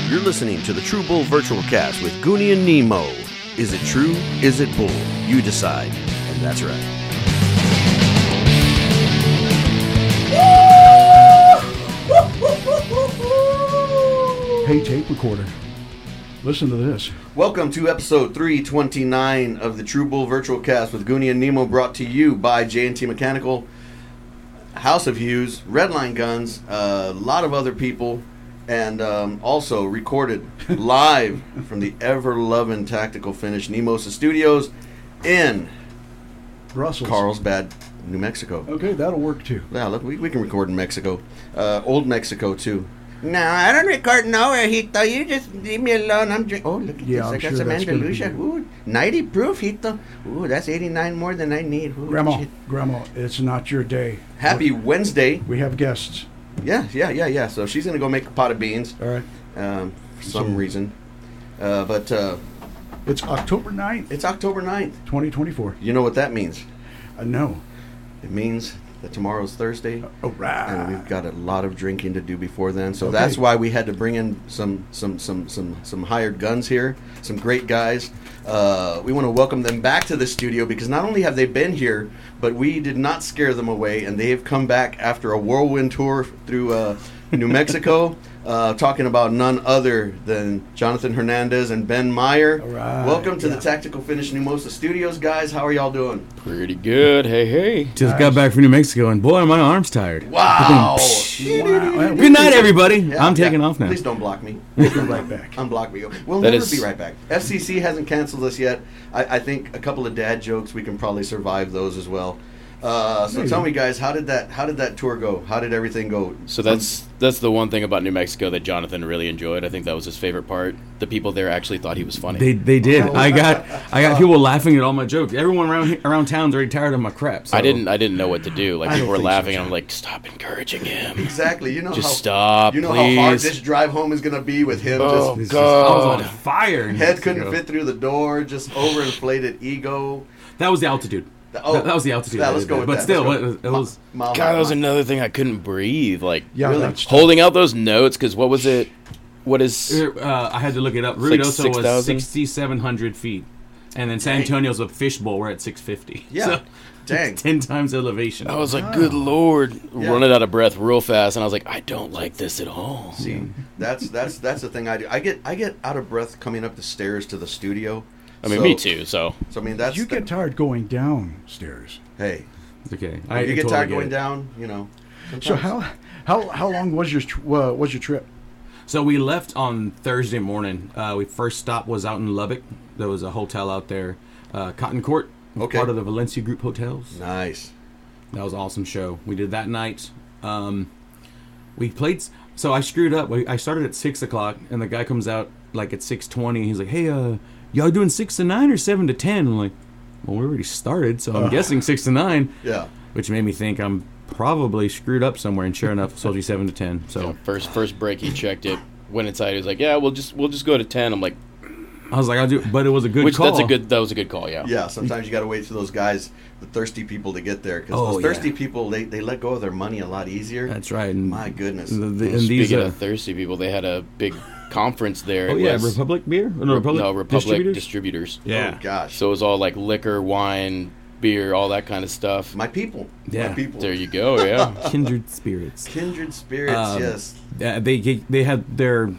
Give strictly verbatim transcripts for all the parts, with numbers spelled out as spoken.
You're listening to the True Bull Virtual Cast with Goonie and Nemo. Is it true? Is it bull? You decide. And that's right. Hey, tape recorder. Listen to this. Welcome to episode three twenty-nine of the True Bull Virtual Cast with Goonie and Nemo, brought to you by J and T Mechanical, House of Hughes, Redline Guns, a lot of other people, and um, also recorded live from the ever-loving Tactical Finish Nemosa Studios in Brussels. Carlsbad, New Mexico. Okay, that'll work too. Yeah, look, we, we can record in Mexico. Uh, old Mexico, too. No, I don't record nowhere, Hito. You just leave me alone. I'm drinking. Oh, look at Yeah, this. I'm I got sure some that's gonna Andalusia. be- Ooh, ninety proof, Hito. Ooh, that's eighty-nine more than I need. Ooh, Grandma, shit. Grandma, it's not your day. Happy Wednesday. We have guests. Yeah, yeah, yeah, yeah. So she's going to go make a pot of beans All right. um, for some So- reason. Uh, but uh, It's October ninth, it's October ninth. twenty twenty-four. You know what that means? Uh, no. It means that tomorrow's Thursday. All right. And we've got a lot of drinking to do before then, so Okay. that's why we had to bring in some some some some some hired guns here, some great guys. Uh, we want to welcome them back to the studio because not only have they been here, but we did not scare them away, and they have come back after a whirlwind tour through uh, New Mexico, uh, talking about none other than Jonathan Hernandez and Ben Meyer. All right. Welcome to Yeah. the Tactical Finish Nemosa Studios, guys. How are y'all doing? Pretty good. Hey, hey. Just Nice. got back from New Mexico, and boy, are my arms tired. Wow! Wow. Well, Good night, everybody. Yeah, I'm taking yeah. off now. Please don't block me. We'll be right back. Unblock me. We'll That never is- be right back. F C C hasn't canceled us yet. I, I think a couple of dad jokes, we can probably survive those as well. Uh, so Maybe. tell me, guys, how did that how did that tour go? How did everything go? So that's that's the one thing about New Mexico that Jonathan really enjoyed. I think that was his favorite part. The people there actually thought he was funny. They they did. Oh. I got I got people laughing at all my jokes. Everyone around he- around town's already tired of my crap. So. I didn't I didn't know what to do. Like I people don't were think so, laughing, and John. I'm like, stop encouraging him. Exactly. You know Just how stop, you know please. how hard this drive home is gonna be with him. Oh, just It's just- I was on God. fire. in head Mexico. couldn't fit through the door. Just overinflated ego. That was the altitude. Oh, that, that was the altitude. Yeah, that let's I go did. with But that. still, Let's it go. was. Mile God, high, that was mile- another thing I couldn't breathe. Like Yeah, Really? that's holding out those notes, because what was it? What is? Uh, I had to look it up. like Ruidoso six was thousand? sixty-seven hundred feet, and then San Dang. Antonio's a fishbowl. We're at six fifty. Yeah. So, Dang. ten times elevation. I was like, good lord, Yeah. running out of breath real fast, and I was like, I don't like this at all. See, that's that's that's the thing I do. I get I get out of breath coming up the stairs to the studio. I mean, So- me too. So So I mean, that's you the- get tired going downstairs. hey. It's okay. If you get totally tired get going it. down, you know. So sometimes- how how how long was your tr- uh, was your trip? So we left on Thursday morning. Uh, we first stop was out in Lubbock. There was a hotel out there, uh, Cotton Court, Okay. part of the Valencia Group hotels. Nice. That was an awesome show. We did that night. Um, we played. s- So I screwed up. We- I started at six o'clock, and the guy comes out like at six twenty. He's like, "Hey, uh, y'all doing six to nine or seven to ten?" I'm like, "Well, we already started, so I'm guessing six to nine." Yeah. Which made me think I'm probably screwed up somewhere. And sure enough, it's supposed to be seven to ten. So Yeah, first first break, he checked it. Went inside. He was like, "Yeah, we'll just we'll just go to ten." I'm like, I was like, "I'll do," but it was a good "Which call. that's a good that was a good call." Yeah. Yeah. Sometimes you got to wait for those guys, the thirsty people, to get there because Oh, those yeah. thirsty people they, they let go of their money a lot easier. That's right. And My goodness. the- the- Well, and these, speaking uh, of thirsty people, they had a big conference there. oh It yeah, was- Republic beer. Oh, no, Republic, no Republic Distributors? distributors. Yeah. Oh gosh. So it was all like liquor, wine, beer, all that kind of stuff. My people. Yeah. My people. There you go. Yeah. Kindred spirits. Kindred spirits. Um, yes. Uh, they they had their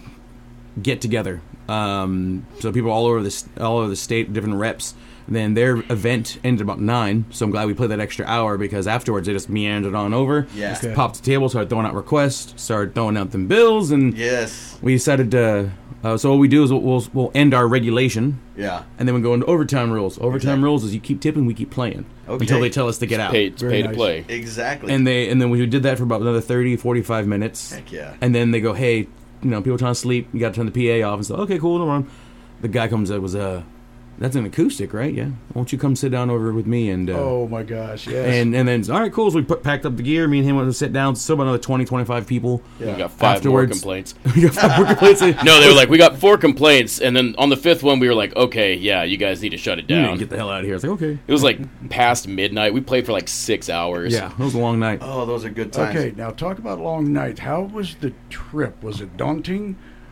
get together. Um, so people all over the s- all over the state, different reps. Then their event ended about nine. So I'm glad we played that extra hour because afterwards they just meandered on over. Yeah. Just Okay. popped the table, started throwing out requests, started throwing out them bills, and Yes. we decided to. Uh, so what we do is we'll, we'll we'll end our regulation, Yeah. and then we go into overtime rules. Overtime Exactly. rules is you keep tipping, we keep playing Okay. until they tell us to get out. Pay, it's Very pay nice. to play. Exactly. And they and then we did that for about another thirty, forty-five minutes. Heck yeah. And then they go, hey, you know, people trying to sleep, you got to turn the P A off and stuff. Okay, cool, no problem. The guy comes up, was uh, that's an acoustic, right? Yeah. Won't you come sit down over with me and uh, Oh my gosh! Yes. and and then all right, cool. So we put, packed up the gear. Me and him went to sit down. Still about another twenty, twenty-five people. We yeah. got five Afterwards- more complaints. We got five more complaints. You No, they were like, we got four complaints, and then on the fifth one, we were like, okay, yeah, you guys need to shut it need to down. get the hell out of here. It's like okay. It was like past midnight. We played for like six hours. Yeah, it was a long night. Oh, those are good times. Okay, now talk about a long night. How was the trip? Was it daunting?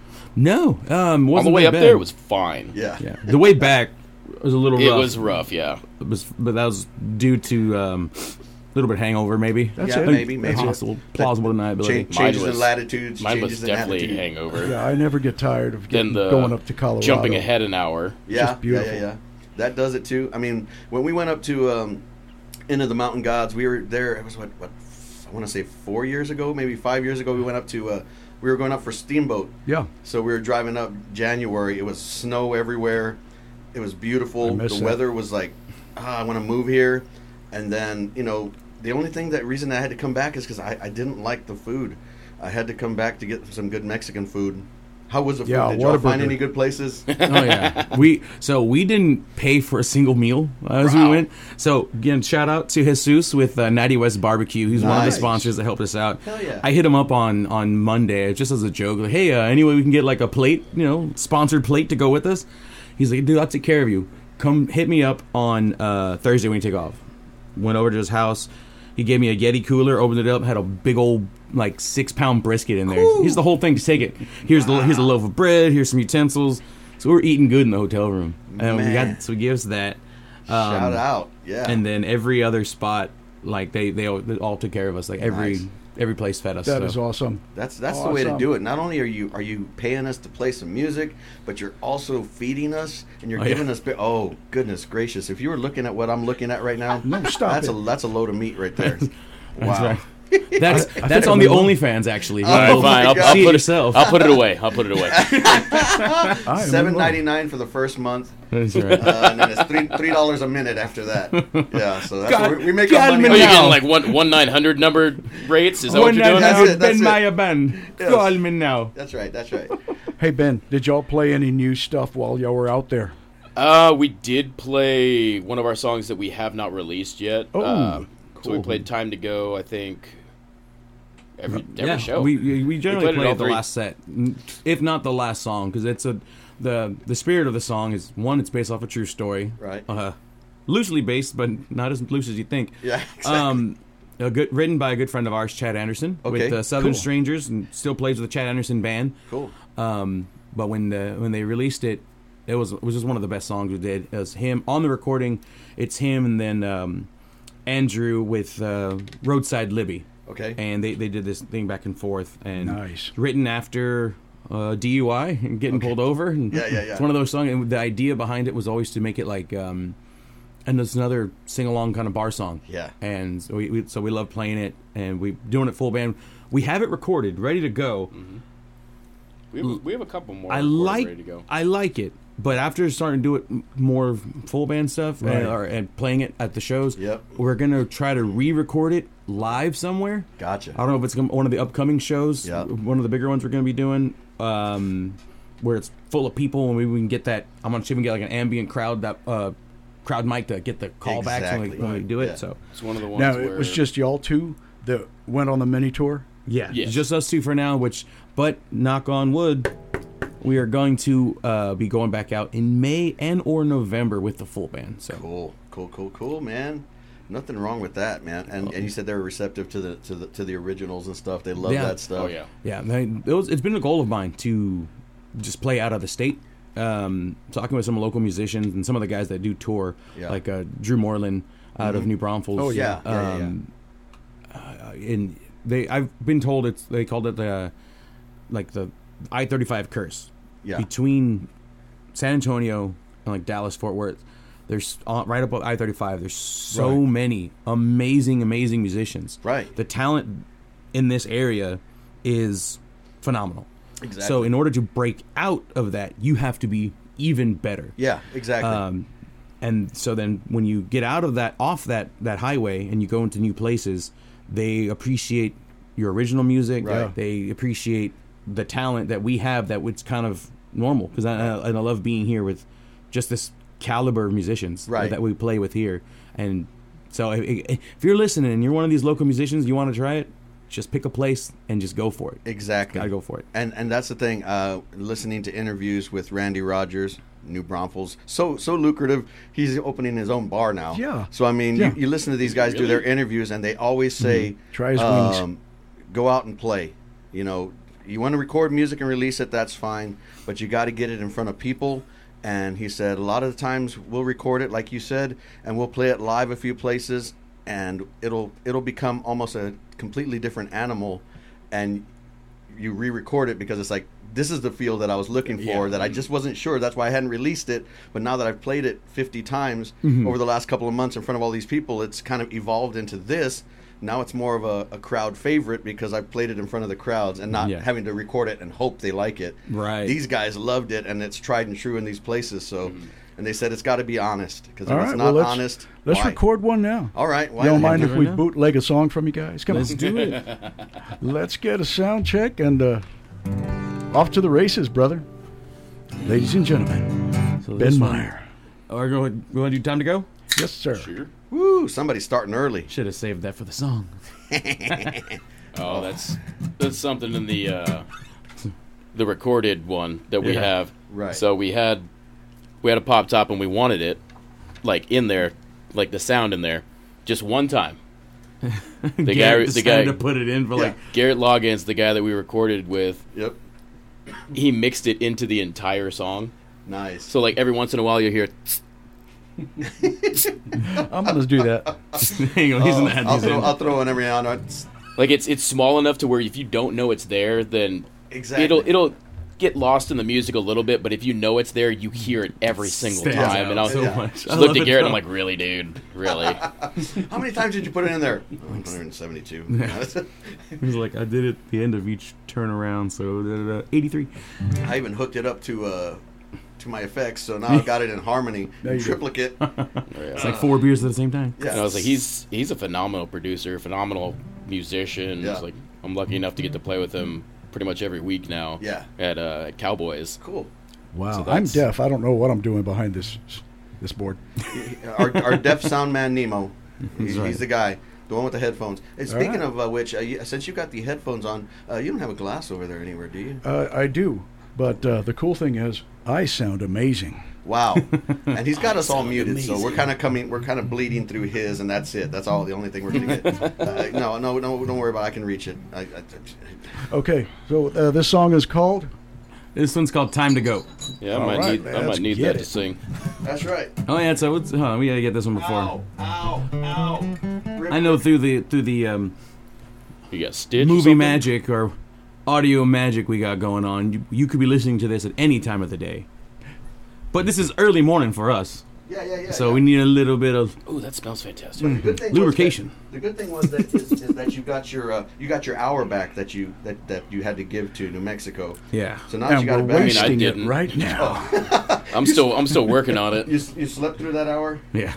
No, um, On wasn't the way that up bad. there, it was fine. Yeah. Yeah, the way back was a little It rough. was rough, yeah. It was, but that was due to um, a little bit of hangover, maybe. That's Yeah, it. maybe, maybe. Possible, plausible deniability. Cha- changes was- in latitudes, Mine changes was in definitely attitude. hangover. Yeah, I never get tired of Then getting, the going up to Colorado. jumping ahead an hour. Yeah, just beautiful. yeah, yeah, yeah. That does it too. I mean, when we went up to um, Into the Mountain Gods, we were there. It was what, what I want to say four years ago, maybe five years ago. We went up to. Uh, we were going up for Steamboat. Yeah. So we were driving up January. It was snow everywhere. It was I beautiful. miss The that. weather was like, ah, I want to move here. And then, you know, the only thing that reason I had to come back is because I, I didn't like the food. I had to come back to get some good Mexican food. How was the food? Yeah, Did y'all find Whataburger. any good places? Oh yeah, we so we didn't pay for a single meal as we Wow. went. So again, shout out to Jesus with uh, ninety West Barbecue. He's one of the Nice. sponsors that helped us out. Hell yeah. I hit him up on on Monday just as a joke, like, hey, uh, anyway, we can get like a plate, you know, sponsored plate to go with us. He's like, dude, I'll take care of you. Come hit me up on uh, Thursday when you take off. Went over to his house. He gave me a Yeti cooler, opened it up, had a big old like six pound brisket in there. Here's the whole thing. Just take it. Here's the here's a loaf of bread. Here's some utensils. So we're eating good in the hotel room, and we Man. got so he gives that. Um, Shout out. Yeah. And then every other spot, like they they all, they all took care of us. Like every Nice. every place fed us. That so. is awesome. That's that's the way to Awesome. do it. Not only are you are you paying us to play some music, but you're also feeding us and you're Oh, giving yeah. us. bi- Oh goodness gracious! If you were looking at what I'm looking at right now, No, stop that's it. a that's a load of meat right there. That's wow. right. That's I that's think on I'm the alone. OnlyFans actually. Oh, All right, my fine. I'll, God. I'll See it put it yourself. I'll put it away. I'll put it away. I am Seven alone. ninety nine for the first month, That's right. uh, and then it's three three dollars a minute after that. Yeah, so that's God- what we, we make God, our money. Oh, man. you're on- now. getting like one one nine hundred number rates? Is that what One you're doing? That's night it, that's Ben it. Maya Ben. Yes. Call me now. That's right. That's right. Hey Ben, did y'all play any new stuff while y'all were out there? Uh, we did play one of our songs that we have not released yet. Oh, Um, So we cool. played "Time to Go." I think every every yeah, show. we we we generally played it play all the three. last set, if not the last song, because it's a the the spirit of the song is one. It's based off a true story, Right. Uh, loosely based, but not as loose as you think. Yeah. Exactly. Um, a good written by a good friend of ours, Chad Anderson, Okay, with uh, Southern cool. Strangers, and still plays with the Chad Anderson band. Cool. Um, but when the when they released it, it was it was just one of the best songs we did. It was him on the recording. It's him and then um, Andrew with uh, Roadside Libby, Okay. and they, they did this thing back and forth. And Nice. written after uh, D U I and getting pulled over. And Yeah, yeah, yeah. It's one of those songs. And the idea behind it was always to make it like, um, and it's another sing along kind of bar song. Yeah. And so we, we so we love playing it, and we doing it full band. We have it recorded, ready to go. we, have, we have a couple more. I recorded, like ready to go. I like it, but after starting to do it m- more full band stuff Right. and, or, and playing it at the shows, Yep. we're gonna try to re-record it live somewhere. Gotcha. I don't know if it's gonna, one of the upcoming shows, Yep. one of the bigger ones we're gonna be doing, um, where it's full of people and maybe we can get that. I'm gonna see if we can get like an ambient crowd that uh, crowd mic to get the callbacks when, we, Exactly. when we do it. Yeah. So It's one of the ones Now where it was just y'all two that went on the mini tour. yeah, Yes. it's just us two for now. Which, but knock on wood, we are going to uh, be going back out in May and or November with the full band. So Cool, cool, cool, cool, man. Nothing wrong with that, man. And and you said they were receptive to the to the to the originals and stuff. They love Yeah. that stuff. oh yeah. yeah, they, it was, it's been a goal of mine to just play out of the state. Um, talking with some local musicians and some of the guys that do tour, Yeah. like uh, Drew Moreland out of New Braunfels. Oh, yeah. Yeah, yeah, yeah. Um, uh, and they, I've been told it's they called it the like the I thirty-five curse Yeah. between San Antonio and like Dallas Fort Worth. There's uh, right up I thirty-five. There's so Right. many amazing, amazing musicians. Right. The talent in this area is phenomenal. Exactly. So in order to break out of that, you have to be even better. Yeah, exactly. Um, and so then when you get out of that, off that, that highway and you go into new places, they appreciate your original music. Right. They appreciate the talent that we have that it's kind of normal. Because I, I, and I love being here with just this caliber of musicians Right. that we play with here. And so if, if you're listening and you're one of these local musicians, you want to try it, just pick a place and just go for it. exactly. Gotta go for it. And and that's the thing. Uh, listening to interviews with Randy Rogers, New Braunfels, so so lucrative. He's opening his own bar now. Yeah. So I mean, Yeah. you, you listen to these guys do Really? their interviews, and they always say, Try his wings. um, "Go out and play." You know, you want to record music and release it, that's fine, but you got to get it in front of people. And he said a lot of the times we'll record it, like you said, and we'll play it live a few places, and it'll it'll become almost a completely different animal, and you re-record it because it's like, this is the feel that I was looking for, Yeah. that I just wasn't sure. That's why I hadn't released it. But now that I've played it fifty times Mm-hmm. over the last couple of months in front of all these people, it's kind of evolved into this. Now it's more of a, a crowd favorite because I've played it in front of the crowds and not Yeah. having to record it and hope they like it. Right. These guys loved it, and it's tried and true in these places. So, and they said it's got to be honest, because if All it's right, not well, let's, honest, let's why? record one now. All right, why You don't not? mind do if it we now? bootleg a song from you guys? Come Let's on. do it. Let's get a sound check and uh, off to the races, brother. Ladies and gentlemen, So Ben this one- Meyer. Are we going we want to do time to go? Yes, sir. Sure. Woo! Somebody's starting early. Should have saved that for the song. Oh, that's that's something in the uh, the recorded one that we Yeah. have. Right. So we had we had a pop top and we wanted it like in there, like the sound in there, just one time. The Garrett guy, the decided guy, to put it in for Yeah. like Garrett Loggins, the guy that we recorded with, Yep. he mixed it into the entire song. Nice. So like every once in a while you hear, I'm going to do that. hang on, he's Oh, in the head. I'll, He's throw, in. I'll throw in every now and then. like it's it's small enough to where if you don't know it's there, then Exactly. it'll it'll get lost in the music a little bit. But if you know it's there, you hear it every single Stands time. out And I was so Yeah. much. just I looked love at it Garrett and so I'm like, really, dude, really? How many times did you put it in there? one hundred seventy-two. He was like, I did it at the end of each turnaround, so da, da, da, eighty-three. I even hooked it up to uh, to my effects, so now I've got it in harmony, There you go. triplicate. It's like four beers at the same time. Yeah. And I was like, he's he's a phenomenal producer, phenomenal musician. Yeah. It's like I'm lucky enough to get to play with him pretty much every week now. Yeah. At uh, at Cowboys. Cool. Wow. So I'm that's- deaf. I don't know what I'm doing behind this this board. Our, our deaf sound man Nemo, he's, right. he's the guy, the one with the headphones. And All speaking right. of uh, which, uh, you, since you got the headphones on, uh, you don't have a glass over there anywhere, do you? Uh, I do. But uh, the cool thing is, I sound amazing. Wow. And he's got us all muted, so we're amazing. kind of coming, we're kind of bleeding through his, and that's it. That's all. The only thing we're gonna get. Uh, no, no, no, don't worry about it. I can reach it. I, I, Okay, so uh, this song is called? This one's called Time to Go. Yeah, I All might right, need man, I let's might need get that it. to sing. that's right. Oh yeah, so it's, huh, we gotta get this one before. Ow, ow, ow. Rip, I know through the through the um, You got Stitch. or movie something? magic or audio magic we got going on. You, you could be listening to this at any time of the day, but this is early morning for us, Yeah, yeah, yeah. so yeah. we need a little bit of Ooh, that smells fantastic. The good thing was lubrication. that- the good thing was that is, is that you got your uh, you got your hour back that you that, that you had to give to New Mexico. yeah. So now that And you got we're it back, wasting it didn't. right now. I'm still I'm still working on it. you s- you slept through that hour. Yeah.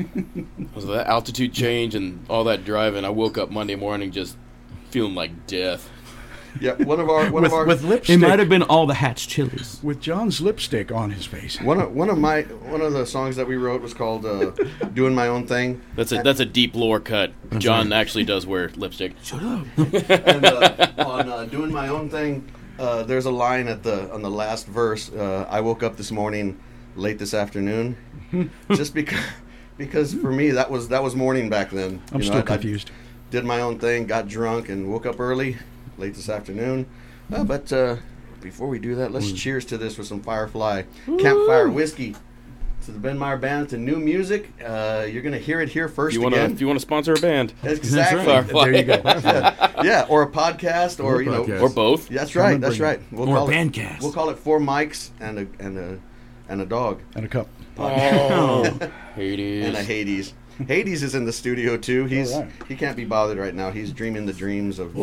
Was that altitude change and all that driving? I woke up Monday morning just feeling like death. Yeah, one of our one with, of our with It lipstick. might have been all the Hatch chilies. With John's lipstick on his face. one of one of my one of the songs that we wrote was called uh, "Doing My Own Thing." That's a that's a deep lore cut. John actually does wear lipstick. Shut up. And uh, on uh, "Doing My Own Thing," uh, there's a line at the on the last verse. Uh, I woke up this morning late this afternoon, just because because for me that was that was morning back then. I'm You know, still I- I confused. did my own thing, got drunk, and woke up early, late this afternoon. Uh, but uh, before we do that, let's cheers to this with some Firefly Campfire Whiskey. To the Ben Meyer Band, to new music. Uh, you're going to hear it here first If you want to again. if you want to sponsor a band, Exactly. right. Firefly. There you go. yeah. yeah, or a podcast, or, Or a you know, podcast. or both. that's Come right. and That's bring right. We'll Or call a it bandcast. We'll call it four mics and a and a and a dog And a cup. Oh, Hades. and a Hades. Hades is in the studio too. He's All right. he can't be bothered right now. He's dreaming the dreams of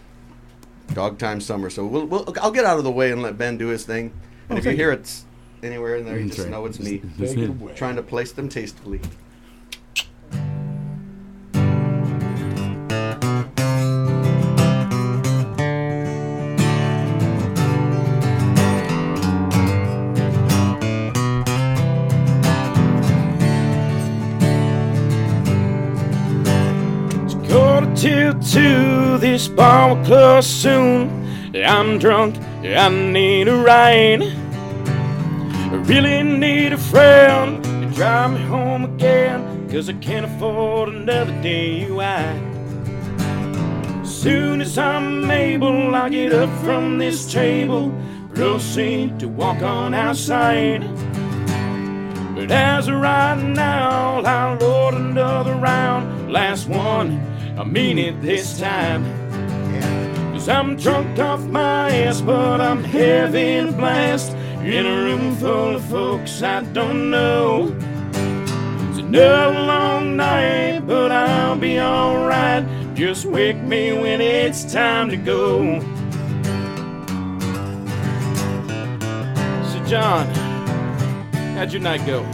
Dog Time Summer. So we'll, we'll I'll get out of the way and let Ben do his thing. And Oh, if you thank hear you. it anywhere in there, you That's just right. know it's me That's Take it it. away. trying to place them tastefully. Quarter till two, this bar will close soon. I'm drunk, I need a ride. I really need a friend to drive me home again, 'cause I can't afford another D U I. soon as I'm able, I'll get up from this table, proceed to walk on outside. But as of right now, I'll load another round. Last one, I mean it this time. Cause I'm drunk off my ass, but I'm having a blast in a room full of folks I don't know. It's another long night, but I'll be alright. Just wake me when it's time to go. So John, how'd your night go?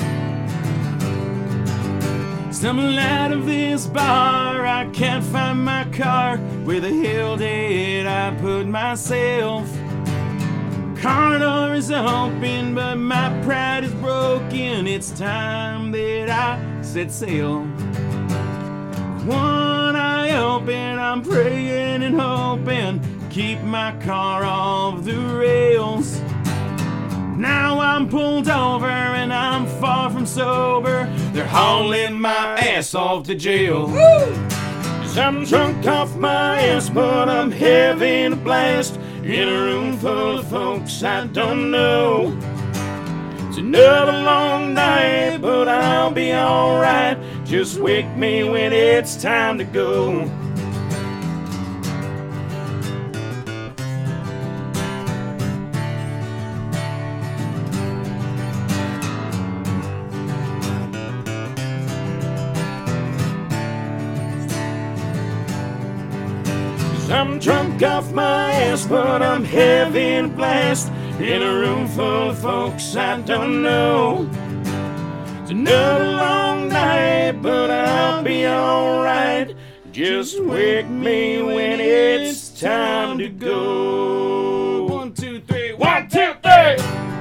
Stumbling out of this bar, I can't find my car. Where the hell did I put myself? Car door is open, but my pride is broken. It's time that I set sail. One eye open, I'm praying and hoping, keep my car off the rails. Now I'm pulled over and I'm far from sober. They're hauling my ass off to jail. Cause I'm drunk off my ass, but I'm having a blast in a room full of folks I don't know. It's another long night, but I'll be alright. Just wake me when it's time to go. I'm drunk off my ass, but I'm having a blast in a room full of folks I don't know. It's another long night, but I'll be alright. Just wake me when it's time to go. One, two, three, one, two, three!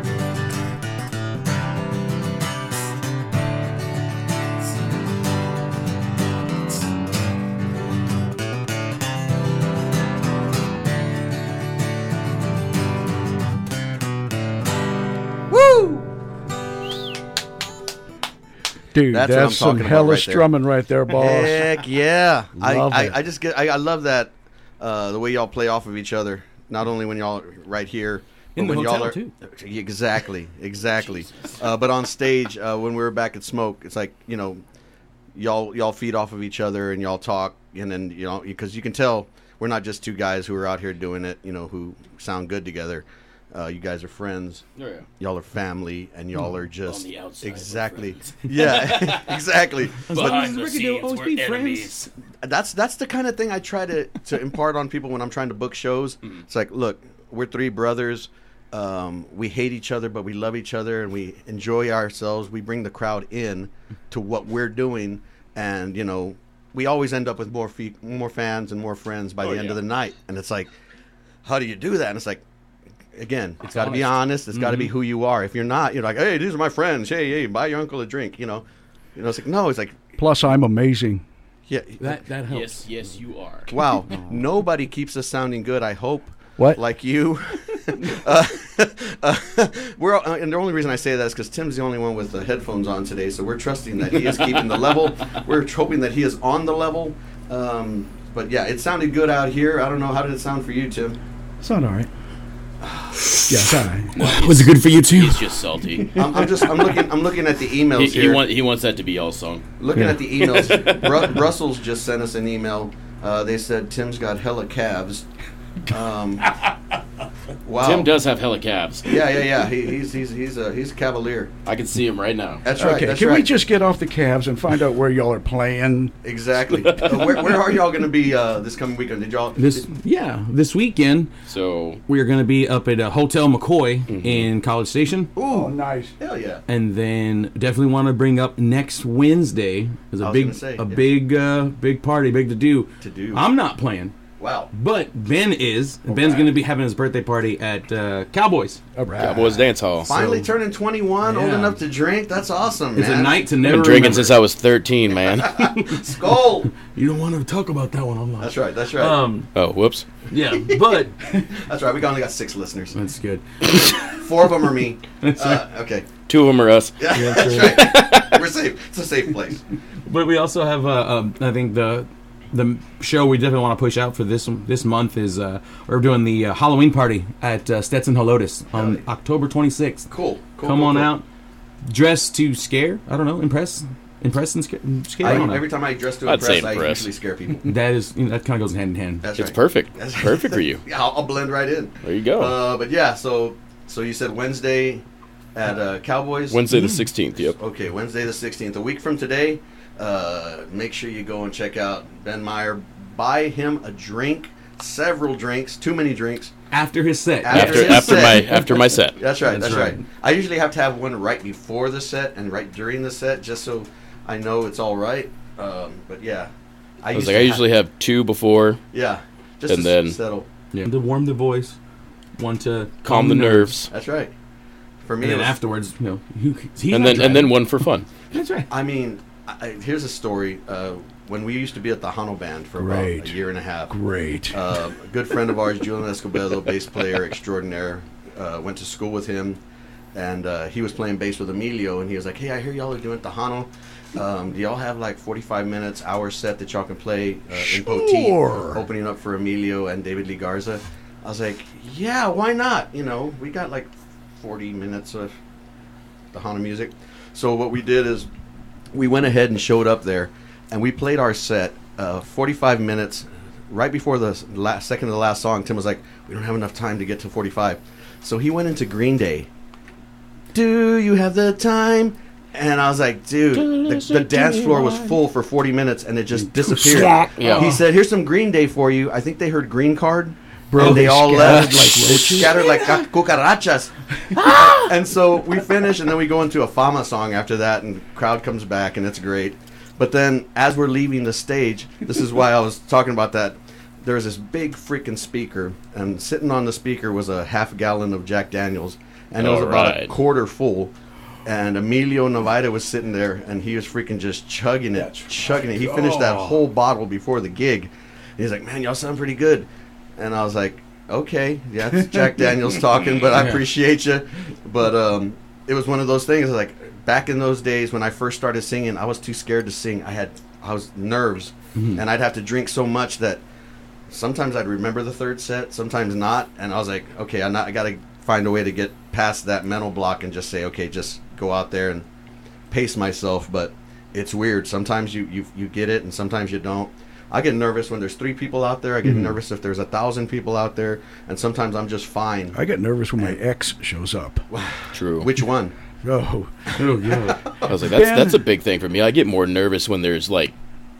Dude, That's that's, what I'm some talking about hella right there. strumming right there, boss. Heck yeah! I, Love I, it. I just get I, I love that uh, the way y'all play off of each other. Not only when y'all are right here, but In the when hotel, y'all are too. exactly exactly. uh, but on stage, uh, when we were back at Smoke, it's like you know, y'all y'all feed off of each other and y'all talk, and then you know because you can tell we're not just two guys who are out here doing it. You know who sound good together. Uh, you guys are friends. Oh, yeah. Y'all are family, and y'all are just On the outside, we're exactly. friends. Yeah, exactly. Behind the Ricky, scenes, they'll always we're be enemies. friends. That's that's the kind of thing I try to, to impart on people when I'm trying to book shows. It's like, look, we're three brothers. Um, we hate each other, but we love each other, and we enjoy ourselves. We bring the crowd in to what we're doing, and you know, we always end up with more fe- more fans and more friends by Oh, the end yeah. of the night. And it's like, how do you do that? And it's like, again, it's got to be honest. It's got to be who you are. If you're not, you're like, hey, these are my friends. Hey, hey, buy your uncle a drink. You know, you know. It's like, no. It's like, Plus, I'm amazing. yeah. That that helps. Yes, yes, you are. Wow. Nobody keeps us sounding good, I hope. What? Like you. uh, uh, we're all, and the only reason I say that is because Tim's the only one with the headphones on today, so we're trusting that he is keeping the level. We're hoping that he is on the level. Um, but yeah, it sounded good out here. I don't know. How did it sound for you, Tim? Sound all right. Yeah, it's all right. Was it good for you too? He's just salty. I'm, I'm just. I'm looking. I'm looking at the emails He, here. he, want, he wants that to be all song. Looking Yeah. at the emails, Bru- Brussels just sent us an email. Uh, they said Tim's got hella calves. Um, wow. Tim does have hella calves. Yeah, yeah, yeah. He, he's he's he's a he's a cavalier. I can see him right now. That's right. Okay, that's can right. we just get off the calves and find out where y'all are playing? Exactly. Uh, where, where are y'all going to be uh, this coming weekend? Did y'all? This yeah, this weekend So, we are going to be up at uh, Hotel McCoy in College Station, Oh, nice. Hell yeah. and then definitely want to bring up next Wednesday is I a was big gonna say, a yeah. big uh, big party, big to do. To do. I'm not playing, Wow. but Ben is. Ben's going to be having his birthday party at uh, Cowboys. All right. Cowboys Dance Hall. Finally So- turning twenty-one, old Yeah. enough to drink. That's awesome, It's man. a night to I've never been drinking remember. since I was thirteen, man. Skull. You don't want to talk about that one online. That's right. That's right. Um, Oh, whoops. yeah, but that's right. We only got six listeners. that's good. Four of them are me. Uh, okay. Two of them are us. Yeah, that's right. We're safe. It's a safe place. But we also have, uh, um, I think the the show we definitely want to push out for this this month is uh, we're doing the uh, Halloween party at uh, Stetson Helotes on Hell, October twenty-sixth. Cool. cool Come cool, on cool. out, dress to scare. I don't know, impress, impress and scare. scare I, I, don't know. every time I dress to I'd say impress, I impress. usually scare people. That is you know, that kind of goes hand in hand. That's It's right. perfect. That's Perfect for you. Yeah, I'll, I'll blend right in. There you go. Uh, but yeah, so so you said Wednesday at uh, Cowboys. Wednesday the sixteenth. Yep. Okay, Wednesday the sixteenth. A week from today. Uh, make sure you go and check out Ben Meyer. Buy him a drink, several drinks, too many drinks. After his set. After After his after set. my after my set. That's right. That's That's, right. right. I usually have to have one right before the set and right during the set, just so I know it's all right. Um, but yeah, I was used like, to I have- usually have two before, yeah, just and to then- settle. Yeah. To warm the voice, one to calm the nerves, That's right. For me, and it then was- afterwards, you know, he, he's and not then and then driving. one for fun. That's right. I mean, I, I- here's a story. Uh, when we used to be at the Hano Band for about Great. a year and a half, Great. uh, a good friend of ours, Julian Escobedo, bass player extraordinaire, uh, went to school with him, and uh, he was playing bass with Emilio, and he was like, "Hey, I hear y'all are doing Tejano. Um, do y'all have like forty-five minutes, hour set that y'all can play uh, in Poteet, Sure. opening up for Emilio and David Lee Garza?" I was like, "Yeah, why not? You know, we got like forty minutes of Tejano music." So what we did is we went ahead and showed up there, and we played our set uh, forty-five minutes. Right before the last, second to the last song, Tim was like, "We don't have enough time to get to forty-five." So he went into Green Day. Do you have the time? And I was like, dude, the, the dance floor was full for forty minutes, and it just disappeared. Yeah. He said, "Here's some Green Day for you." I think they heard Green Card. Bro, and they, they all scattered left like roaches? scattered like ca- cucarachas. And so we finish, and then we go into a Fama song after that, and crowd comes back, and it's great. But then, as we're leaving the stage, this is why I was talking about that. There was this big freaking speaker, and sitting on the speaker was a half gallon of Jack Daniels, and it was All about a right. quarter full. And Emilio Novaida was sitting there, and he was freaking just chugging it, chugging it. He finished that Oh. whole bottle before the gig. And he's like, "Man, y'all sound pretty good." And I was like, "Okay, yeah, it's Jack Daniels talking, but I Yeah. appreciate you." But um, it was one of those things. Like back in those days when I first started singing, I was too scared to sing. I had, I was nerves, and I'd have to drink so much that sometimes I'd remember the third set, sometimes not. And I was like, "Okay, I'm not. I got to find a way to get past that mental block and just say, okay, just go out there and pace myself." But it's weird. Sometimes you you you get it, and sometimes you don't. I get nervous when there's three people out there. I get nervous if there's a thousand people out there, and sometimes I'm just fine. I get nervous when my ex shows up. True. Which one? Oh, Oh yeah. I was like, that's Ben- that's a big thing for me. I get more nervous when there's like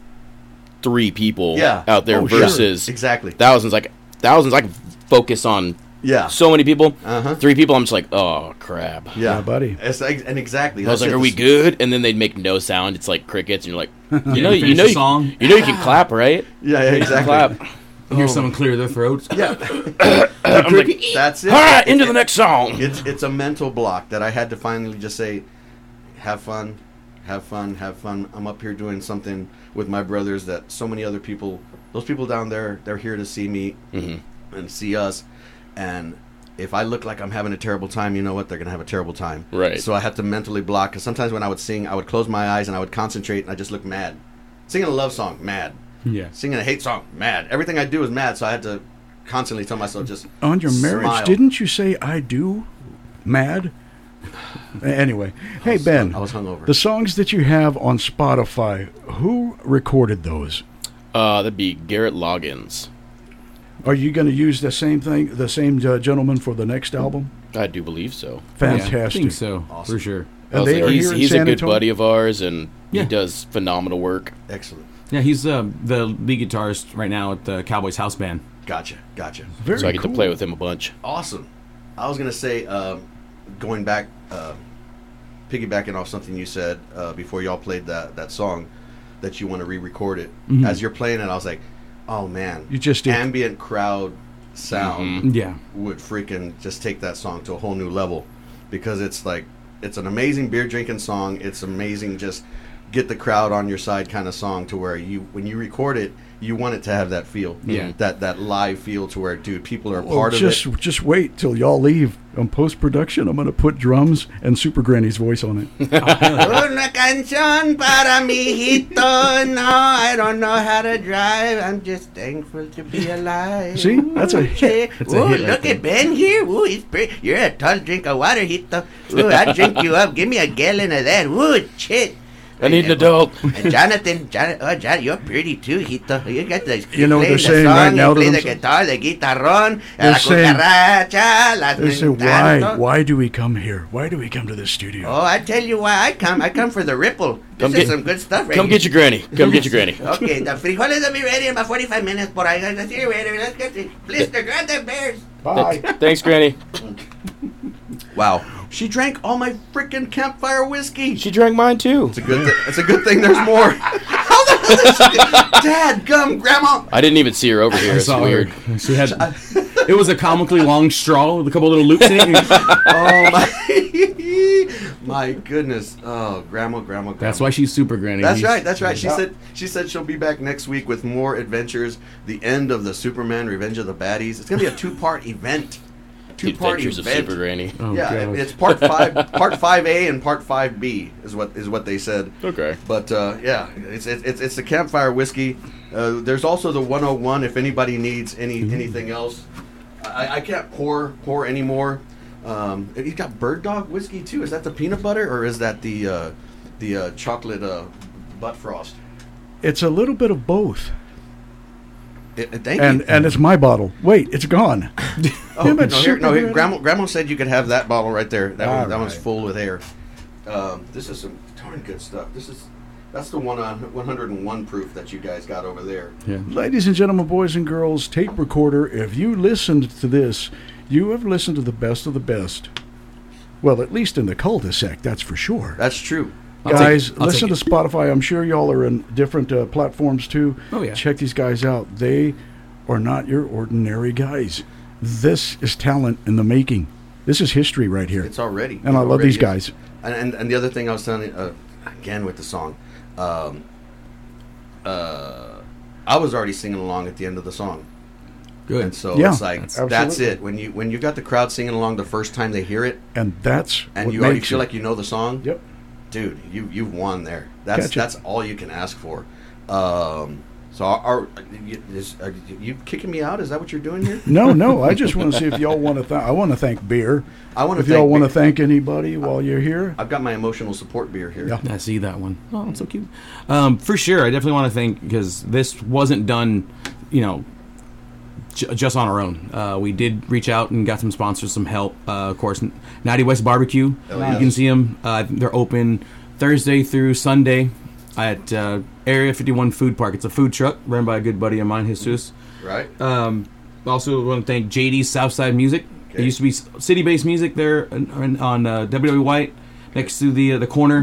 three people Yeah. out there Oh, sure. versus Exactly. thousands. Like thousands, I can focus on Yeah. so many people. Uh-huh. Three people, I'm just like, oh crap. Yeah, Yeah, buddy. It's like, and exactly. I was that's like, it. are we good? And then they'd make no sound. It's like crickets, and you're like, you know, You you finish know, the you, song. you know, you can clap, right? Yeah, yeah, exactly. Clap. Hear someone clear their throats. Yeah, I'm like, that's it. all right, into the next song. It's it's a mental block that I had to finally just say, have fun, have fun, have fun. I'm up here doing something with my brothers that so many other people, those people down there, they're here to see me Mhm. and see us. And if I look like I'm having a terrible time, you know what? They're going to have a terrible time. Right. So I had to mentally block, because sometimes when I would sing, I would close my eyes and I would concentrate, and I just look mad. Singing a love song, mad. Yeah. Singing a hate song, mad. Everything I do is mad, so I had to constantly tell myself just On your marriage, smile. didn't you say I do? Mad? Anyway, hey Ben, I was hungover. the songs that you have on Spotify, who recorded those? Uh, that'd be Garrett Loggins. Are you going to use the same thing, the same uh, gentleman for the next album? I do believe so. Yeah, I Fantastic. think so. Awesome. For sure. I And was they like, are he's here in he's San a good Antonio? buddy of ours, and Yeah. he does phenomenal work. Excellent. Yeah, he's uh, the lead guitarist right now at the Cowboys House Band. Gotcha. Gotcha. Very so I get cool. to play with him a bunch. Awesome. I was gonna say, um, going back, uh, piggybacking off something you said uh, before y'all played that that song, that you want to re-record it. Mhm. As you're playing it, I was like, oh man, You just did. ambient crowd sound Mhm. Yeah. would freaking just take that song to a whole new level, because it's like it's an amazing beer drinking song. It's amazing just get the crowd on your side kind of song to where you when you record it, you want it to have that feel, Yeah. that that live feel to where, dude, people are Well, part just, of it. Just wait till y'all leave. On post-production, I'm going to put drums and Super Granny's voice on it. Una canción para mi hijito. No, I don't know how to drive. I'm just thankful to be alive. See? That's a hit. That's a Ooh, hit right look there. at Ben here. Ooh, he's pretty. You're a tall drink of water, hito. Ooh, I'll drink you up. Give me a gallon of that. Ooh, shit. I need an adult. And Jonathan, Jonathan, oh, John, you're pretty too, hito. You got the, You know what play they're the saying song, right now you to play the themselves? guitar, the guitarrón, They're la saying- cucaracha, las They say, why? tanto. Why do we come here? Why do we come to this studio? Oh, I tell you why I come. I come for the ripple. This Come is get- some good stuff right Come here. get your granny. Come get your granny. Okay, the frijoles will be ready in about forty-five minutes, por ahí. Let's see, wait, let's get the blister, grab the bears. Bye. Thanks, Granny. Wow. She drank all my freaking campfire whiskey. She drank mine too. It's a good thing. It's a good thing there's more. How the hell is she? Dad, gum, Grandma. I didn't even see her over here. I It's saw weird. her. She had. It was a comically long straw with a couple little loops in it. Oh my, my goodness. Oh, Grandma, Grandma, Grandma. That's why she's Super Granny. That's right. That's right. She said. She said she'll be back next week with more adventures. The end of the Superman Revenge of the Baddies. It's gonna be a two-part event. The Two-part Adventures of event. Super Granny. Oh, Yeah, God. it- it's part five, part five A and part five B is what is what they said. Okay. But uh, yeah, it's it's it's it's the campfire whiskey. Uh, there's also the one oh one if anybody needs any anything else. I, I can't pour pour anymore. Um, he's got Bird Dog whiskey too. Is that the peanut butter or is that the uh, the uh, chocolate uh, butt frost? It's a little bit of both. It, it- thank And you. and it's my bottle. Wait, it's gone. Oh, Damn no, it, here, Super no, here, Granny. grandma, grandma said you could have that bottle right there. That, one, All that one's right. full with air. Um, this is some darn good stuff. This is that's the one on one hundred one proof that you guys got over there. Yeah. Ladies and gentlemen, boys and girls, tape recorder, if you listened to this, you have listened to the best of the best. Well, at least in the cul-de-sac, that's for sure. That's true. I'll take Guys, it. I'll listen to take it. Spotify. I'm sure y'all are in different uh, platforms too. Oh, yeah. Check these guys out. They are not your ordinary guys. This is talent in the making. This is history right here. It's already. and I it love already these is. guys. And, and and the other thing I was telling you, uh, again with the song, um, uh, I was already singing along at the end of the song. Good. And so Yeah, it's like absolutely. that's it. When you when you got the crowd singing along the first time they hear it, And that's and what you already makes feel it. like you know the song, Yep. dude, you you've won there. That's Gotcha. that's all you can ask for. Um, so are, are, you- is, are you kicking me out? Is that what you're doing here? No, no. I just want to see if y'all want to. Th- I want to thank beer. I want to. If y'all thank want to Beer. thank anybody while you're here, I've got my emotional support beer here. Yeah. I see that one. Oh, it's so cute. Um, for sure, I definitely want to thank because this wasn't done, you know, j- just on our own. Uh, we did reach out and got some sponsors, some help. Uh, of course, Natty West Barbecue. Hell You yes. can see them. Uh, they're open Thursday through Sunday at uh, Area fifty-one Food Park. It's a food truck run by a good buddy of mine, Jesus. Right. Um, also, want to thank J D's Southside Music. Okay. It used to be city-based music there on, on uh, W W White, next to the uh, the corner.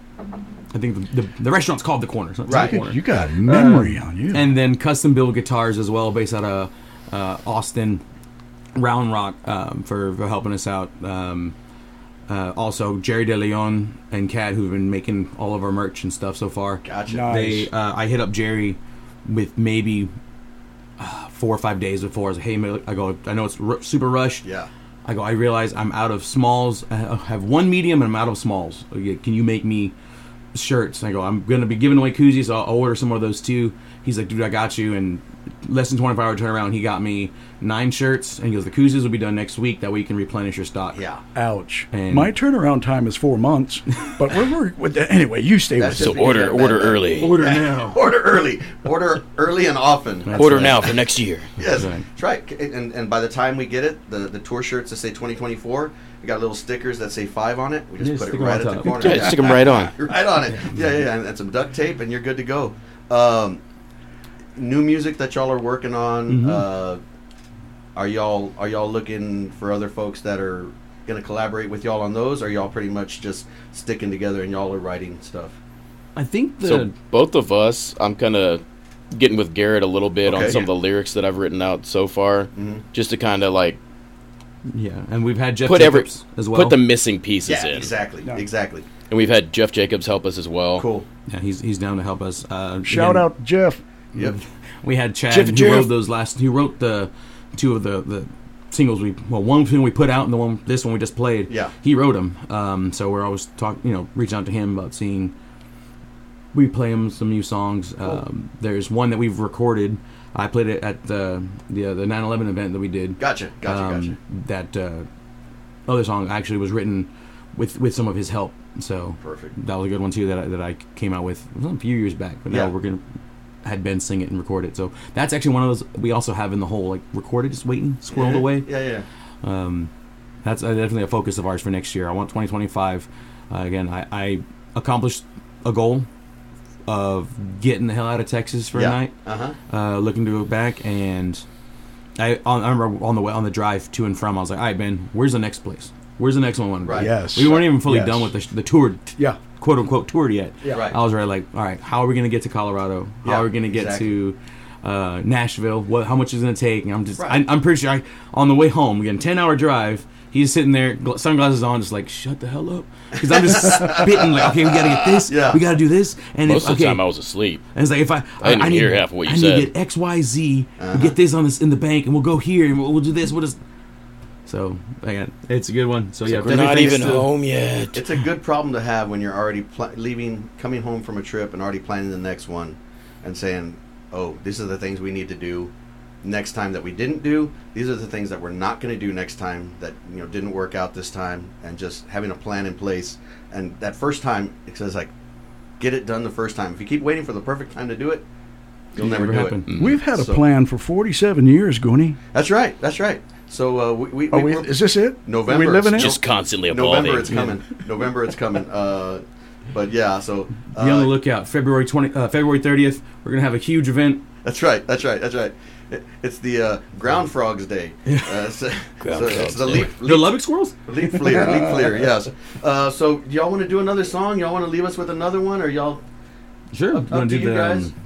I think the, the, the restaurant's called the Corner. So it's Right. the corner. you got memory on you. And then custom build guitars as well, based out of uh, Austin, Round Rock, um, for, for helping us out. Um, uh, also, Jerry De Leon and Kat, who've been making all of our merch and stuff so far. Gotcha. Nice. They, uh, I hit up Jerry with maybe uh, four or five days before. I was like, "Hey, man," I go, I know it's r- super rushed. Yeah. I go, I realize I'm out of smalls. I have one medium and I'm out of smalls. Can you make me shirts? And I go, I'm going to be giving away koozies, so I'll I'll order some of those too. He's like, dude, I got you. And less than twenty-four hour turnaround, he got me nine shirts. And he goes, the koozies will be done next week. That way you can replenish your stock. Yeah. Ouch. And- My turnaround time is four months. But we're, we're with the, anyway. You stay That's with So just- order that- order that- early. Order now. Order early. Order early and often. That's Order right. now for next year. Yes, Right. that's right. And and by the time we get it, the, the tour shirts that say twenty twenty-four, we got little stickers that say five on it. We just Yeah, put it stick 'em right on at the top. corner. Yeah, stick 'em right on. Right on it. Yeah, yeah, yeah. And, and some duct tape, and you're good to go. Um, new music that y'all are working on. Mhm. Uh, are y'all are y'all looking for other folks that are going to collaborate with y'all on those? Or are y'all pretty much just sticking together and y'all are writing stuff? I think the. So both of us, I'm kind of getting with Garrett a little bit Okay. on some of the lyrics that I've written out so far, Mhm. just to kind of like Yeah, and we've had Jeff Put every Jacobs as well. put the missing pieces Yeah, in. exactly, Yeah. exactly. And we've had Jeff Jacobs help us as well. Cool. Yeah, he's he's down to help us. Uh, Shout again, out Jeff. Yep. We had Chad Jeff, who Jeff. wrote those last. He wrote the two of the, the singles we well one single we put out and the one this one we just played. Yeah. He wrote them. Um, so we're always talking, you know, reaching out to him about seeing. We play him some new songs. Um, there's one that we've recorded. I played it at the the uh, the nine eleven event that we did. Gotcha, gotcha, Um, That uh, other song actually was written with with some of his help. So Perfect. that was a good one too that I, that I came out with. It was a few years back, but now Yeah. we're gonna had Ben sing it and record it. So that's actually one of those we also have in the hole, like recorded, just waiting, squirreled gotcha. away. Yeah, yeah. Um, that's uh, definitely a focus of ours for next year. I want twenty twenty-five. Uh, again, I, I accomplished a goal of getting the hell out of Texas for Yeah. a night. Uh-huh. Uh, looking to go back, and I, on, I remember on the way on the drive to and from, I was like, "All right, Ben, where's the next place? Where's the next one?" I want to Right. go?" Yes. We weren't even fully Yes. done with the, the tour, Yeah. quote unquote, toured yet. Yeah. Right. I was right, like, all right, how are we going to get to Colorado? How Yeah, are we going to get exactly. to uh, Nashville? What? How much is it going to take? And I'm just, Right. I, I'm pretty sure I, on the way home, again, ten hour drive. He's sitting there, gl- sunglasses on, just like, shut the hell up, because I'm just spitting like, okay, we got to get this, Yeah. we got to do this, and Most if, of the okay, time I was asleep. and it's like if I, I didn't need, hear half of what you I need said. to get X, Y, Z. Uh-huh. We'll get this on this in the bank, and we'll go here, and we'll, we'll do this. We'll just. So again, it's a good one. So yeah, We're not everything's even still- home yet. It's a good problem to have when you're already pl- leaving, coming home from a trip, and already planning the next one, and saying, "Oh, these are the things we need to do next time that we didn't do. These are the things that we're not going to do next time that you know didn't work out this time." And just having a plan in place. And that first time, it says like, get it done the first time. If you keep waiting for the perfect time to do it, you'll It'll never never do happen. it. Mm. We've had a So- plan for forty-seven years, Gooney. That's right. That's right. So uh, we, we, Oh, we we, is this it? November. Are we living it's it? Just constantly evolving. November it's coming. November it's coming. Uh, but yeah, so uh, Be on the lookout. February twentieth, uh, February thirtieth. We're gonna have a huge event. That's right. That's right. That's right. It, it's the uh, Ground Frogs Day. Uh, so, Ground so it's Frogs the Day. leap, The leap, Lubbock Squirrels. leap fleer, leap fleer. Yes. Uh, so do y'all want to do another song? Y'all want to leave us with another one, or y'all? Sure. Up, Wanna up to do you the, guys. um,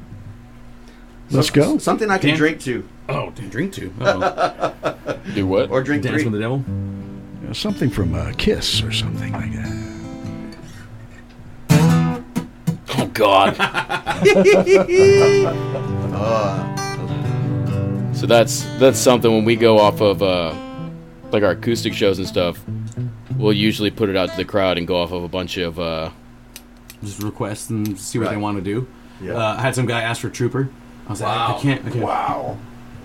Let's go. Something I can Dan- drink to, oh, didn't drink to. Uh-oh. Do what? or drink Dance three. with the Devil. You know, something from uh, Kiss or something like that. Oh God. Uh, So that's that's something when we go off of uh, like our acoustic shows and stuff. We'll usually put it out to the crowd and go off of a bunch of. Uh, Just request and see what Right. they want to do. Yeah. Uh, I had some guy ask for Trooper. I was like, I, Wow. I can't. I can't. Wow.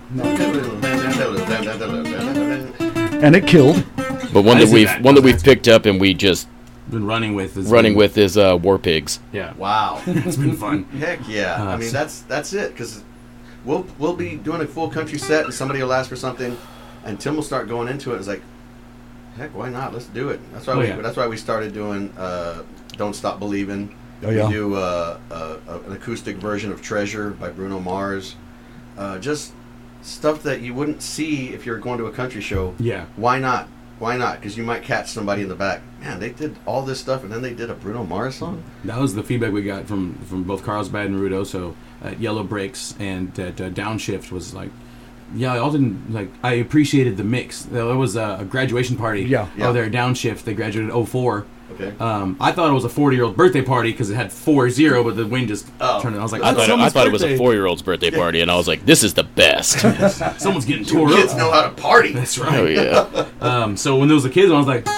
And it killed. but one I that said we've that. one that we've picked up and we just Been running with. Is running been- with is uh, War Pigs. Yeah. Wow. It's been fun. Heck yeah! Uh, I mean, so- that's that's it. Because we'll we'll be doing a full country set, and somebody will ask for something, and Tim will start going into it. It's like, heck, why not? Let's do it. That's why Oh, we yeah. that's why we started doing uh, "Don't Stop Believing." Oh, yeah. We do uh, uh, uh, an acoustic version of "Treasure" by Bruno Mars. Uh, just stuff that you wouldn't see if you're going to a country show. Yeah. Why not? Why not? Because you might catch somebody in the back. Man, they did all this stuff, and then they did a Bruno Mars song. That was the feedback we got from from both Carlsbad and Rudo. At Yellow Breaks and at uh, Downshift was like, yeah, I all didn't like. I appreciated the mix. There was a, a graduation party. Yeah. Yeah. Oh, there at Downshift. They graduated oh four. Okay. Um, I thought it was a forty-year-old birthday party because it had four zero, but the wind just Oh. turned it. I was like, I "That's thought, I someone's thought it was a birthday." four-year-old's birthday party, and I was like, "This is the best." Someone's getting tore Kids up. know how to party. That's Oh right. yeah. Um, so when there was the kids, I was like,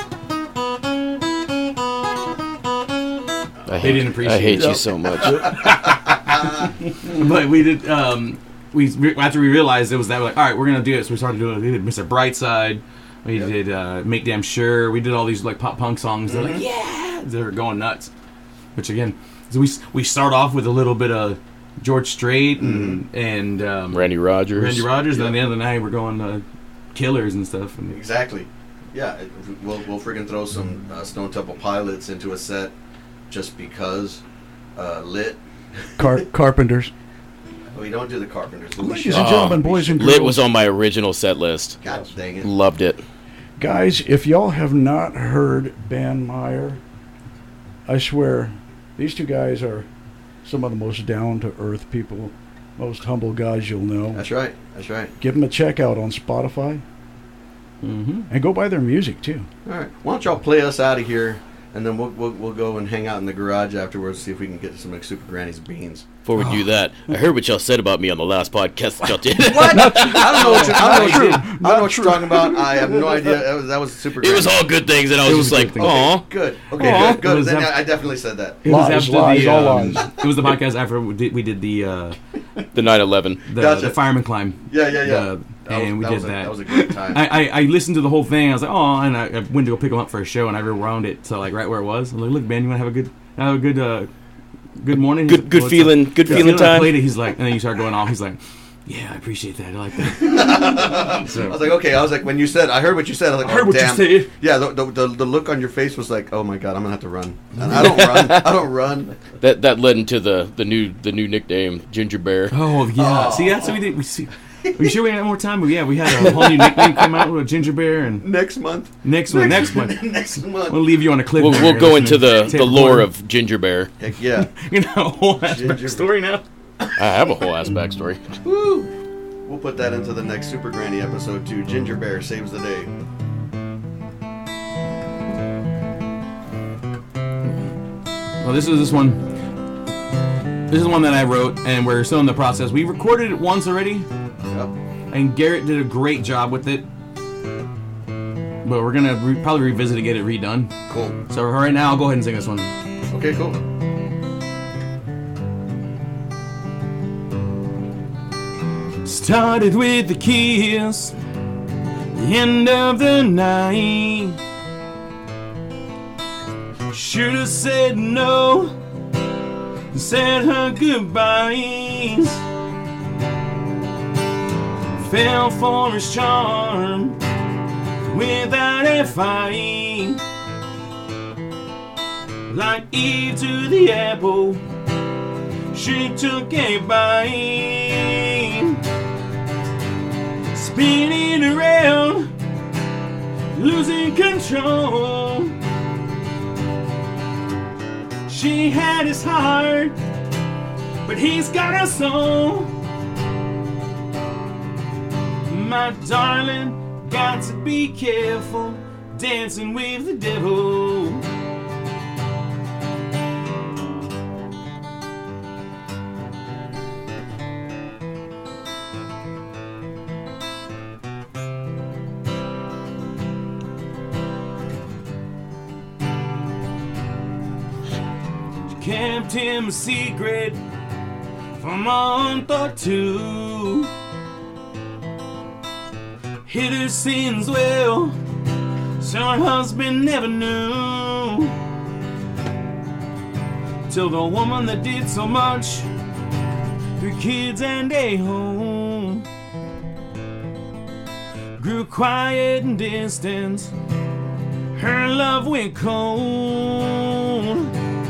I hate, didn't appreciate I hate it. you so much. but we did. Um, we re- after we realized it was that, we're like, all right, we're gonna do it. So we started doing it. We did Mister Brightside. We Yep. did uh, Make Damn Sure. We did all these like pop punk songs. They're Mm-hmm. like, yeah, they're going nuts. Which again, so we s- we start off with a little bit of George Strait and and um, Randy Rogers. Randy Rogers. And Yeah. then at the end of the night, we're going uh, Killers and stuff. And Exactly. Yeah, it- we'll we'll friggin' throw some uh, Stone Temple Pilots into a set just because. Uh, lit. Car- Carpenters. We don't do the Carpenters. do we? Ladies and gentlemen, boys and girls. Lit was on my original set list. God dang it. Loved it. Guys, if y'all have not heard Ben Meyer, I swear, these two guys are some of the most down-to-earth people, most humble guys you'll know. That's right. That's right. Give them a check out on Spotify. Mm-hmm. And go buy their music, too. All right. Why don't y'all play us out of here, and then we'll, we'll we'll go and hang out in the garage afterwards, see if we can get some like, Super Granny's beans. Before we do that, I heard what y'all said about me on the last podcast that y'all did. What? I don't know what you're, I don't know what you're, I don't know what you're talking about. I have no idea. That was, that was Super It Granny. was all good things, and I was, was just like, good things. "Aw." Good. Okay, Aw. good. Good. It was Then af- I definitely said that. It was Lies, after lies, the, all um, lies. It was the podcast after we did, we did the uh, The nine eleven. the, Gotcha. the fireman climb. Yeah, yeah, yeah. The- That was- and we that did was a- that. that was a great time. I, I, I listened to the whole thing. I was like, oh, and I, I went to go pick him up for a show, and I rewound it to like right where it was. I'm like, look, man, you want to have a good, have a good, uh, good morning. He's Good, like, good "What's feeling, up?" good Yeah. feeling And then I time. played it. He's like, and then you start going off. He's like, yeah, I appreciate that. I like that. I So, was like, okay. I was like, when you said, I heard what you said. I was like, I heard oh, what you damn. said. Yeah, the, the, the, the look on your face was like, oh my god, I'm gonna have to run. And I don't run. I don't run. That that led into the, the new the new nickname Ginger Bear. oh yeah. Oh. See, that's what we did. We see. We sure we had more time, but yeah, we had a whole new nickname come out with a Ginger Bear, and Next month. next one, next one. Next month. We'll leave you on a cliffhanger. We'll, we'll go into the, listener. the lore of Ginger Bear. Heck yeah. You know, a whole ass Ginger- story now. I have a whole ass backstory. Woo! We'll put that into the next Super Granny episode too. Ginger Bear saves the day. Well, this is this one. This is one that I wrote, and we're still in the process. We recorded it once already, Yep. and Garrett did a great job with it. But we're gonna re- probably revisit it, get it redone. Cool. So right now, I'll go ahead and sing this one. Okay, cool. Started with the kiss, the end of the night. Should have said no, and said her goodbyes. Fell for his charm without a fight. Like Eve to the apple, she took a bite. Spinning around, losing control. She had his heart, but he's got a soul. My darling, got to be careful, dancing with the devil. Kept him a secret for a month or two. Hid her sins well, so her husband never knew. Till the woman that did so much, three kids and a home, grew quiet and distant. Her love went cold.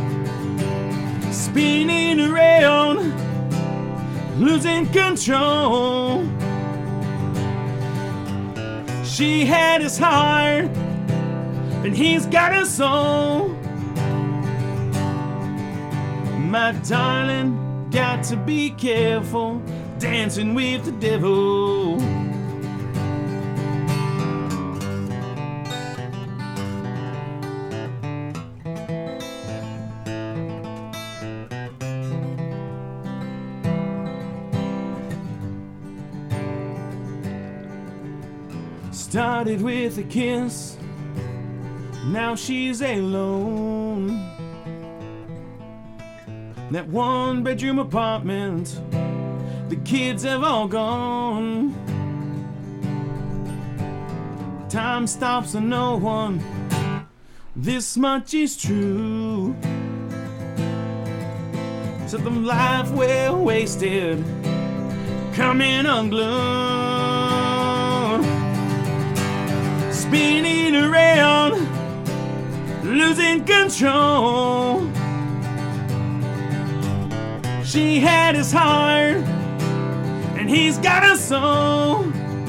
Spinning around, losing control. She had his heart, and he's got a soul. My darling, got to be careful, dancing with the devil. Started with a kiss, now she's alone. That one bedroom apartment, the kids have all gone. Time stops and no one, this much is true. So the life well wasted, coming unglued. Spinning around, losing control. She had his heart, and he's got a soul.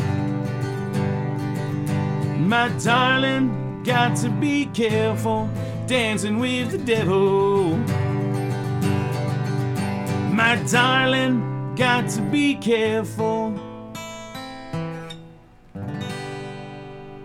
My darling, got to be careful, dancing with the devil. My darling, got to be careful.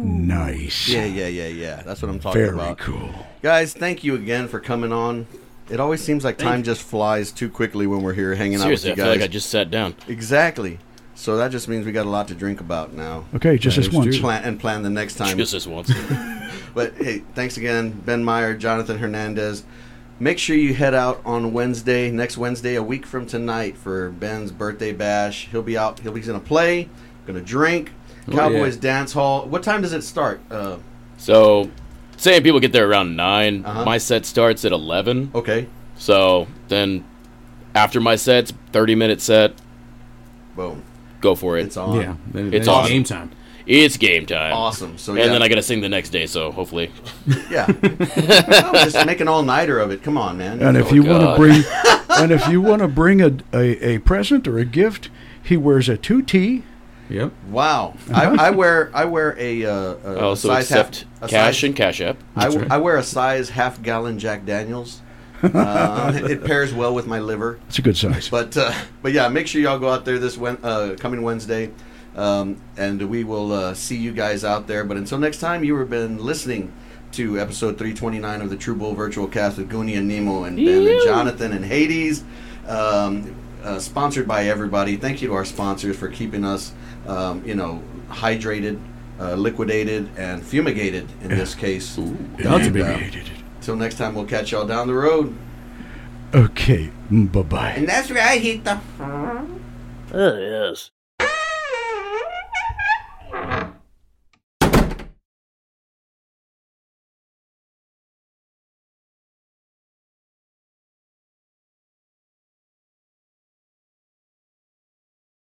Nice. Yeah, yeah, yeah, yeah. That's what I'm talking Very about. cool. Guys, thank you again for coming on. It always seems like time just flies too quickly when we're here hanging Seriously, I out with you feel guys. like I just sat down. Exactly. So that just means we got a lot to drink about now. Okay, just That this is once. true. Plan and plan the next time. Just this once. But hey, thanks again, Ben Meyer, Jonathan Hernandez. Make sure you head out on Wednesday, next Wednesday, a week from tonight, for Ben's birthday bash. He'll be out. He'll be going to play, going to drink. Oh, Cowboys yeah. Dance Hall. What time does it start? Uh, So, saying people get there around nine. Uh-huh. My set starts at eleven. okay. So then, after my set's thirty minute set, Boom. go for it. It's on. Yeah, then, It's then awesome. game time. It's game time. Awesome. So And yeah. then I got to sing the next day. So hopefully, yeah. Well, just make an all nighter of it. Come on, man. And if Oh, you want to God. bring, and if you want to bring a, a a present or a gift, he wears a two T. Yep. Wow. I, I wear I wear a, uh, a I also size accept half, a cash size, and Cash App. I, That's right. I wear a size half gallon Jack Daniels. Uh, it pairs well with my liver. It's a good size. But uh, but yeah, make sure y'all go out there this Wen- uh, coming Wednesday, um, and we will uh, see you guys out there. But until next time, you have been listening to episode three twenty-nine of the True Bull Virtual Cast with Goonie and Nemo and Ben and Jonathan and Hades. Um, uh, sponsored by everybody. Thank you to our sponsors for keeping us, um, you know, hydrated, uh, liquidated, and fumigated in this case. That's And, big. uh, Till next time, we'll catch y'all down the road. Okay, bye bye. And that's right, hit the. Oh, yes.